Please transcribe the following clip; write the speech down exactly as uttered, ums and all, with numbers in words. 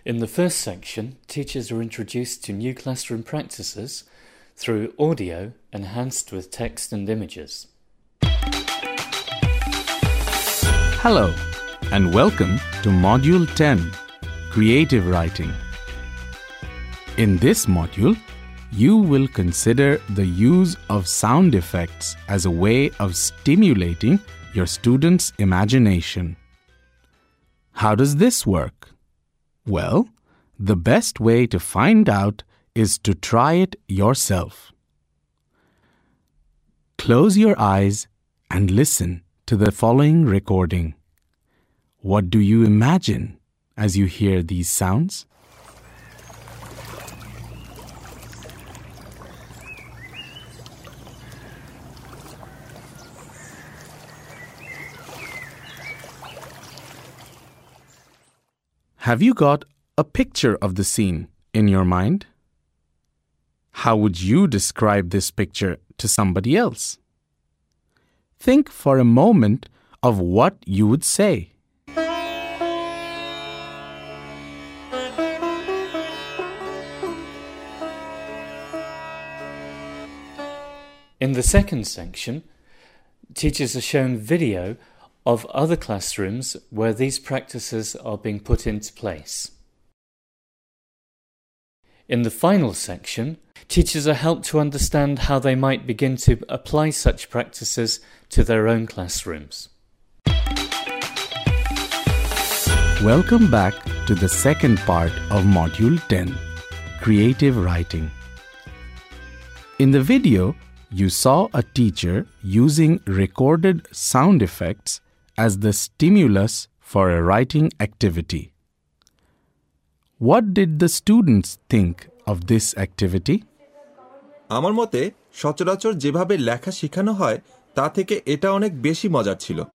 In the first section, teachers are introduced to new classroom practices through audio enhanced with text and images. Hello, and welcome to Module ten, Creative Writing. In this module, you will consider the use of sound effects as a way of stimulating your students' imagination. How does this work? Well, the best way to find out is to try it yourself. Close your eyes and listen to the following recording. What do you imagine as you hear these sounds? Have you got a picture of the scene in your mind? How would you describe this picture to somebody else? Think for a moment of what you would say. In the second section, teachers are shown video of other classrooms where these practices are being put into place. In the final section, teachers are helped to understand how they might begin to apply such practices to their own classrooms. Welcome back to the second part of Module ten, Creative Writing. In the video, you saw a teacher using recorded sound effects as the stimulus for a writing activity. What did the students think of this activity? আমার মতে সচরাচর যেভাবে লেখা শেখানো হয় তা থেকে এটা অনেক বেশি মজার ছিল